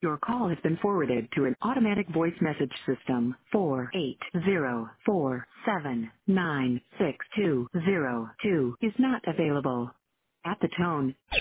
Your call has been forwarded to an automatic voice message system. 48047962202 is not available. At the tone,